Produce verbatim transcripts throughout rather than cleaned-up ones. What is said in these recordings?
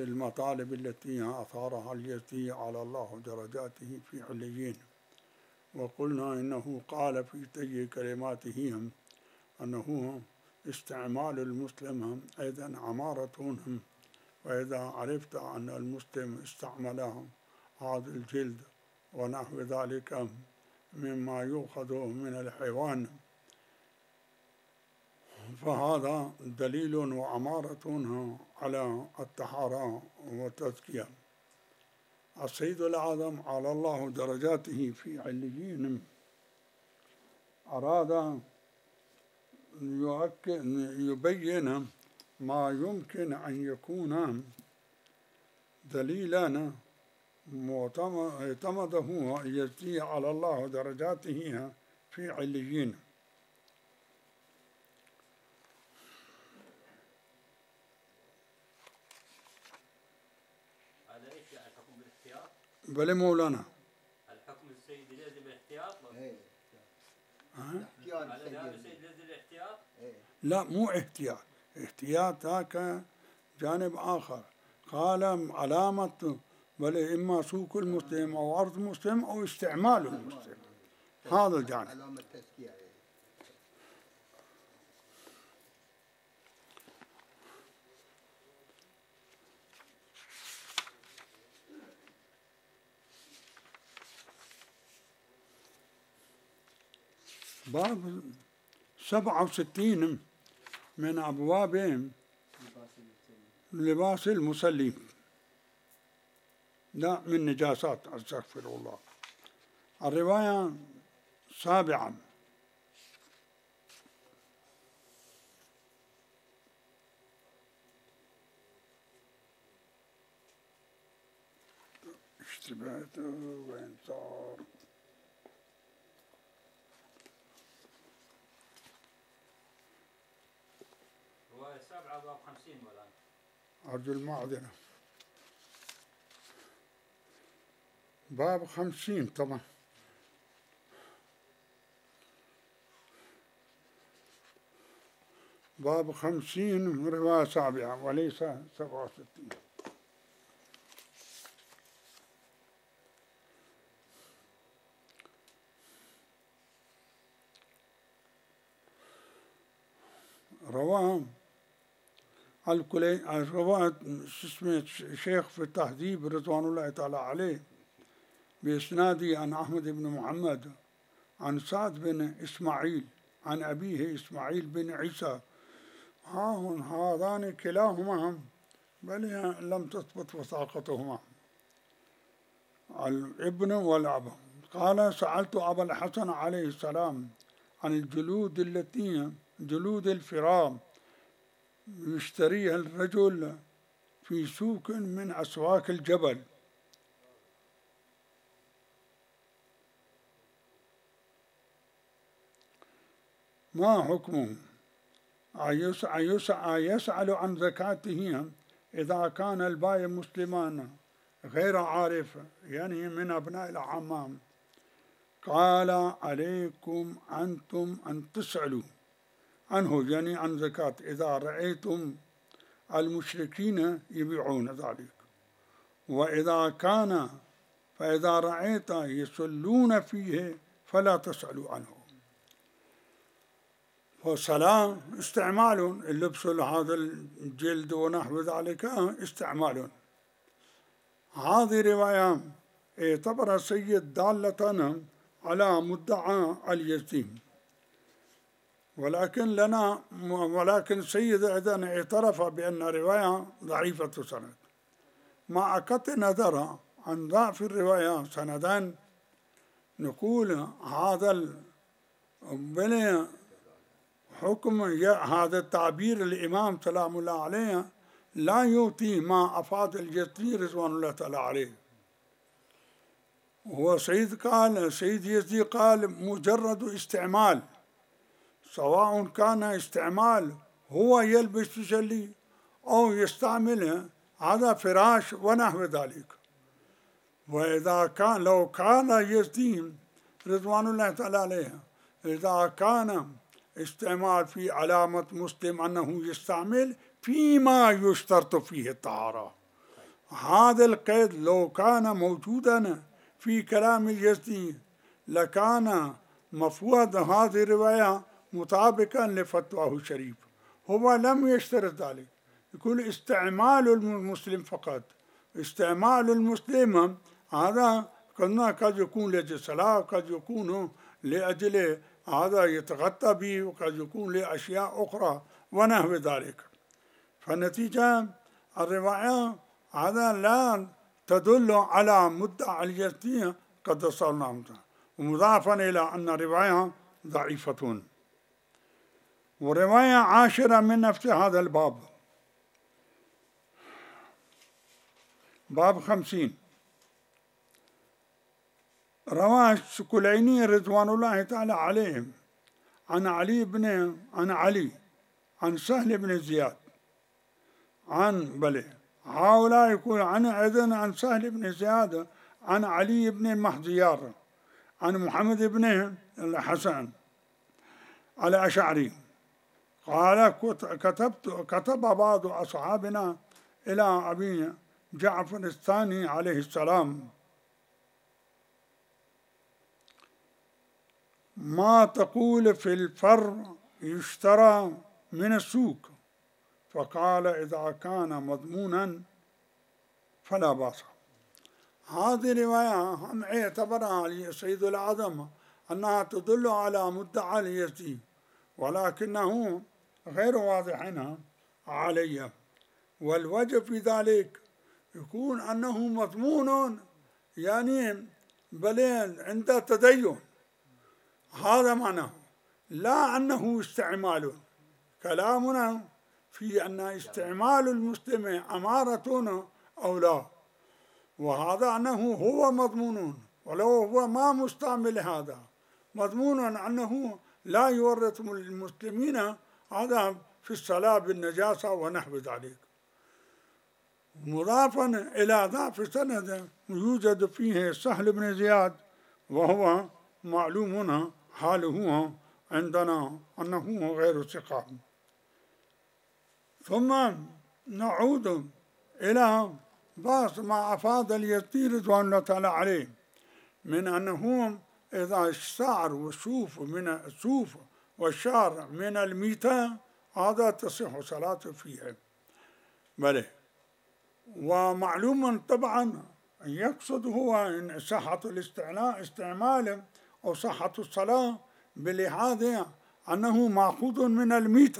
المطالب التي أثارها اليزدي على الله درجاته في عليين. وقلنا إنه قال في تي كلماته أنه استعمال المسلم أيضا عمارة، وإذا عرفت أن المسلم استعمل هذا الجلد ونحو ذلك مما يؤخذ من الحيوان فهذا دليل وأمارة على الطهارة والتزكية. السيد الأعظم على الله درجاته في عليين أراد يبين ما يمكن أن يكون دليلا اعتمده اليزدي على الله درجاته في عليين. هذا ايش يعني الحكم بالاحتياط؟ بل مولانا الحكم السيد لازم الاحتياط؟ ها؟ هذا السيد لازم الاحتياط؟ لا مو احتياط، احتياط ذاك جانب آخر. قال علامة بل إما سوق المسلم أو أرض المسلم أو استعمال المسلم، هذا الجانب. علامة تزكية. باب سبعة وستين من أبواب لباس المسلم، لا من نجاسات، أستغفر الله. الرواية سابعة اشتبهت وين صار؟ رواية سبعة باب خمسين ولا؟ أرجو المعذرة. باب خمسين طبعا. باب خمسين رواية سابعة وليس سبعة وستين. رواه الكلي رواه اسمه الشيخ في التهذيب رضوان الله تعالى عليه بإسناده عن أحمد بن محمد عن سعد بن إسماعيل عن أبيه إسماعيل بن عيسى. ها هذان كلاهما بل لم تثبت وثاقتهما الابن والأب. قال سألت أبا الحسن عليه السلام عن الجلود التي جلود الفرام يشتريها الرجل في سوق من أسواق الجبل، ما حكمه؟ يسأل عن زكاته إذا كان البائع مسلمان غير عارف يعني من أبناء الأعمام. قال عليكم أنتم أن تسألوا عنه يعني عن زكاة إذا رأيتم المشركين يبيعون ذلك، وإذا كان فإذا رأيت يصلون فيه فلا تسألوا عنه. فالصلاة استعمال، اللبس هذا الجلد ونحو ذلك استعمال. هذه رواية اعتبر السيد دالة على مدعى اليزدي، ولكن لنا ولكن السيد أيضا اعترف بأن رواية ضعيفة سند، مع قطع نظر عن ضعف الرواية سندان. نقول هذا بل حكم هذا التعبير الإمام سلام الله عليه لا يؤتي ما أفاد اليزدي رضوان الله تعالى عليه. هو سيد قال سيد يزدي قال مجرد استعمال، سواء كان استعمال هو يلبس يصلي أو يستعمله هذا فراش ونحو ذلك. وإذا كان لو كان يزدي رضوان الله تعالى عليه إذا كان استعمال في علامة مسلم أنه يستعمل فيما يشترط فيه الطهارة، هذا القيد لو كان موجودا في كلام اليزدي لكان مفهوم هذه الرواية مطابقا لفتواه الشريف. هو لم يشترط ذلك، يقول استعمال المسلم فقط. استعمال المسلم هذا قلنا قد يكون لأجل الصلاة، قد يكون لأجل هذا يتغطى به، وقد يكون لأشياء أخرى ونحو ذلك. فالنتيجة الرواية هذا لا تدل على مدعى اليزدي قدس الله تعالى، ومضافا إلى أن الرواية ضعيفة. ورواية عاشرة من نفس هذا الباب، باب خمسين، رواه السكليني رضوان الله تعالى عليهم عن علي بن عن علي عن سهل بن زياد عن بلي هؤلاء يقول عن أيضا عن سهل بن زياد عن علي بن المحزيار عن محمد بن الحسن الأشعري قال كتبت كتب بعض أصحابنا إلى أبي جعفر الثاني عليه السلام ما تقول في الفر يشترى من السوق، فقال إذا كان مضمونا فلا بأس. هذه رواية هم اعتبرها سيد الأعظم أنها تدل على مدعى اليزدي، ولكنه غير واضح علي، والوجه في ذلك يكون أنه مضمون يعني بل عند تدين، هذا معناه، لا أنه استعمال. كلامنا في أن استعمال المسلم أمارة أو لا، وهذا أنه هو مضمون، ولو هو ما مستعمل هذا مضمون أنه لا يورط المسلمين هذا في الصلاة بالنجاسة ونحو ذلك. مضافا إلى ضعف سند يوجد فيه سهل بن زياد، وهو معلوم حاله عندنا أنه غير ثقة. ثم نعود إلى بعض ما أفاد اليزدي رضوان الله تعالى عليه من أنه إذا الشعر والصوف من الصوف والشعر من الميتة هذا تصح صلاة فيه. بله، ومعلوم طبعا يقصد هو إن صحة الاستعمال أو صحة الصلاة بلحاظ أنه مأخوذ من الميتة.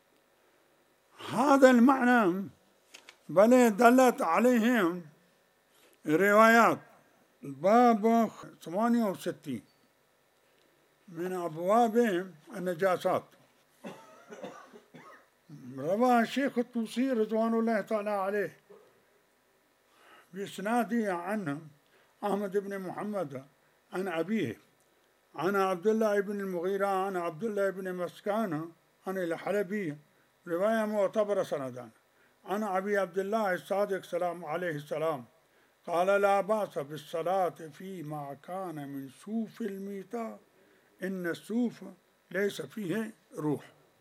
هذا المعنى بل دلت عليه روايات باب ثمانية وستين من أبواب النجاسات، رواه الشيخ الطوسي رضوان الله تعالى عليه بإسناده عنه أحمد بن محمد عن أبيه عن عبد الله بن المغيرة عن عبد الله بن مسكان عن الحلبي، رواية معتبرة سندان، عن أبي عبد الله الصادق سلام عليه السلام قال لا بأس بالصلاة فيما كان من صوف الميتة إن الصوف ليس فيه روح.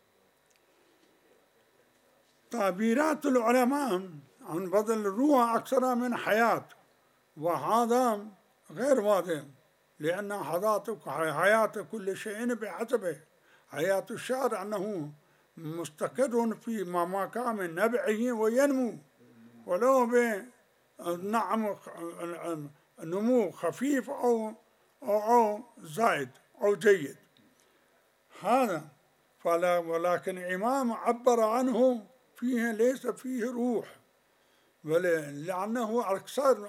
تعبيرات العلماء عن بدل الروح أكثر من حياة، وهذا غير واضح، لأن حياة كل شيء بحسبه. حياة الشعر أنه مستقر في مقام نبعه وينمو، ولو بنعم نمو خفيف أو أو, أو زائد أو جيد هذا. فلا ولكن الإمام عبر عنه فيه ليس فيه روح، بل لأنه أكثر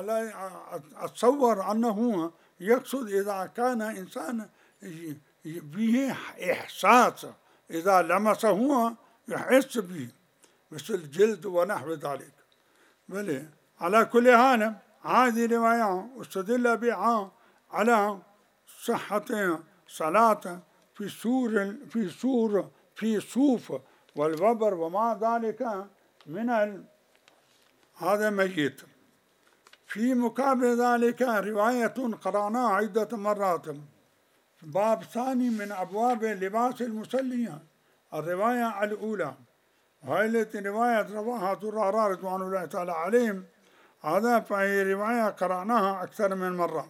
أتصور أنه يقصد إذا كان إنسان به إحساس، إذا لمسه يحس به مثل الجلد ونحو ذلك. بل على كل حال هذه رواية استدل بها على صحة صلاة في سور في سور في صوف والوبر وما ذلك من ال... هذا ميت. في مقابل ذلك رواية قرأناها عدة مرات، باب ثاني من أبواب لباس المصلين، الرواية الأولى، وهي التي رواية رواها درارة رضوان الله تعالى عليهم هذا فهي رواية قرأناها أكثر من مرة.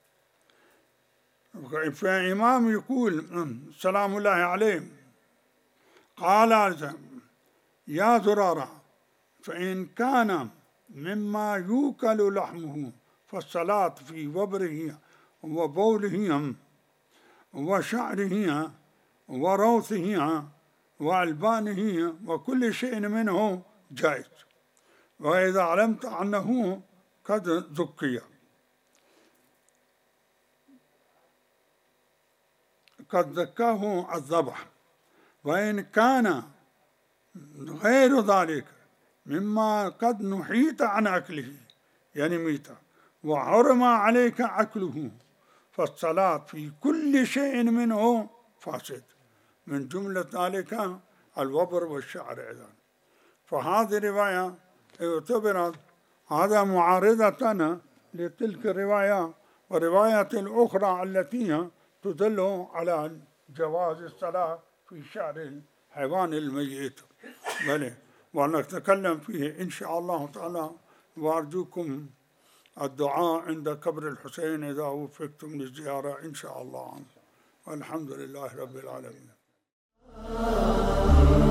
فإمام يقول سلام الله عليه قال يا زرارة فإن كان مما يوكل لحمه فالصلاة في وبره وبوله وشعره وروثه وألبانه وكل شيء منه جائز، وإذا علمت أنه قد ذكي قد ذكاه الذبح. وإن كان غير ذلك مما قد نحيت عن أكله يعني ميتة وحرم عليك أكله فالصلاة في كل شيء منه فاسد، من جملة ذلك الوبر والشعر أيضا. فهذه الرواية اعتبرت هذا معارضة لتلك الرواية ورواية الأخرى التي تدل على جواز الصلاة في شعر الحيوان الميت. بلى ونتكلم فيه إن شاء الله تعالى، وأرجوكم الدعاء عند قبر الحسين إذا وفقتم للزيارة إن شاء الله. والحمد لله رب العالمين.